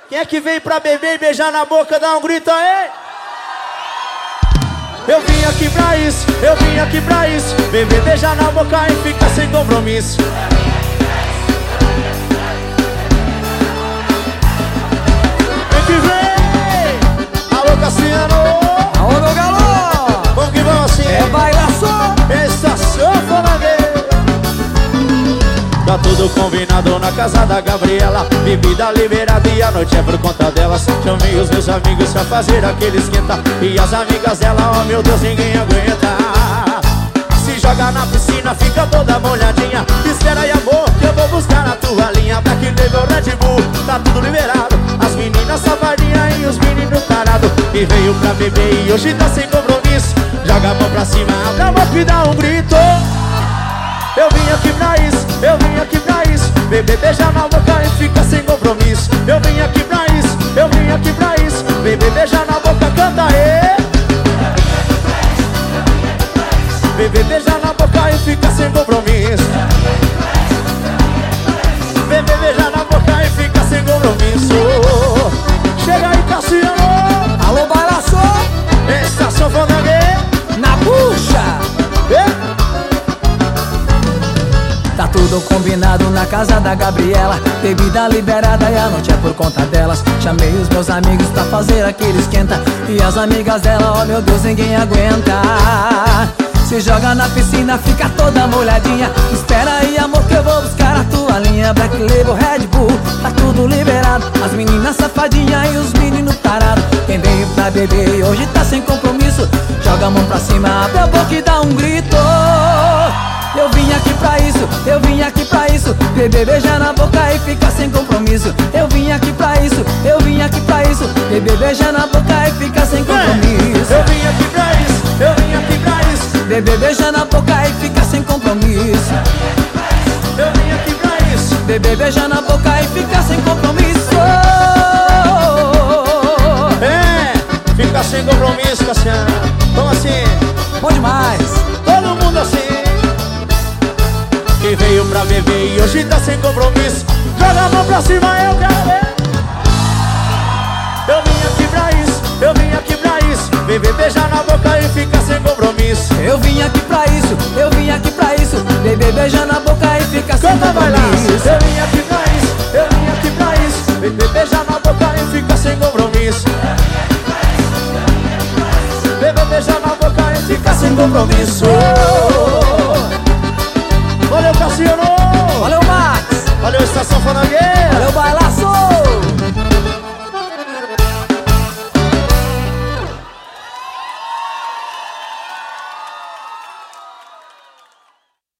Quem é que veio pra beber e beijar na boca? Dá um grito aí. Eu vim aqui pra isso, eu vim aqui pra isso. Beber, beijar na boca e ficar sem compromisso. Vem que vem! Alô, Cassiano! Alô, meu galô! Vamos que vamos assim! É bailação! Essa sanfona dele! Tá tudo combinado na casa da Gabriela. Bebida liberada e a noite é por conta delas. Chamei os meus amigos pra fazer aquele esquenta. E as amigas dela, oh meu Deus, ninguém aguenta. Se joga na piscina, fica toda molhadinha. Espera aí, amor, que eu vou buscar na tua linha. Black Label, Red Bull, tá tudo liberado. As meninas safadinhas e os meninos tarados. E veio pra beber e hoje tá sem compromisso. Joga a mão pra cima, abre a boca e dá um grito. Eu vim aqui pra isso, eu vim aqui pra isso. Beber, beijar na boca e fica sem compromisso. Eu vim aqui pra isso, eu vim aqui pra isso. Beber, beijar na boca, canta aí. Beber, beijar na boca e fica sem compromisso. Beber, beijar na boca e fica sem compromisso. Chega aí, Cassiano. Alô, bailação! Essa sanfona aqui Na bucha! Tá tudo combinado na casa da Gabriela. Bebida liberada e a noite é por conta delas. Chamei os meus amigos pra fazer aquele esquenta. E as amigas dela, oh meu Deus, ninguém aguenta. Se joga na piscina, fica toda molhadinha. Espera aí, amor, que eu vou buscar a tua linha. Black Label, Red Bull, tá tudo liberado. As meninas safadinhas e os meninos tarados. Quem veio pra beber e hoje tá sem compromisso. Joga a mão pra cima, abre a boca e dá um grito. Eu vim aqui pra isso, eu vim aqui pra isso. Beber, beijar na boca e ficar sem compromisso. Eu vim aqui pra isso, eu vim aqui pra isso. Beber, beijar na boca e ficar sem compromisso. Eu vim aqui pra isso, eu vim aqui pra isso. Beber, beijar na boca e ficar sem compromisso. Eu vim aqui pra isso. Beber, beijar na boca e ficar sem compromisso. É, fica sem compromisso, Cassiano. Vamos assim, Bom demais. todo mundo assim. Quem veio pra beber e hoje tá sem compromisso. Joga a mão pra cima, eu quero ver. Eu vim aqui pra isso, eu vim aqui pra isso. Beber, beijar na boca e ficar sem compromisso. Eu vim aqui pra isso, eu vim aqui pra isso. Beber, beijar na boca e ficar sem Canta, vai lá. compromisso. Eu vim aqui pra isso, eu vim aqui pra isso. Beber, beijar na boca e ficar sem compromisso. Beber, beijar na boca e ficar sem compromisso. Valeu, Cassiano. Valeu, Max. Valeu, Estação Fanangueira. Valeu, Baila.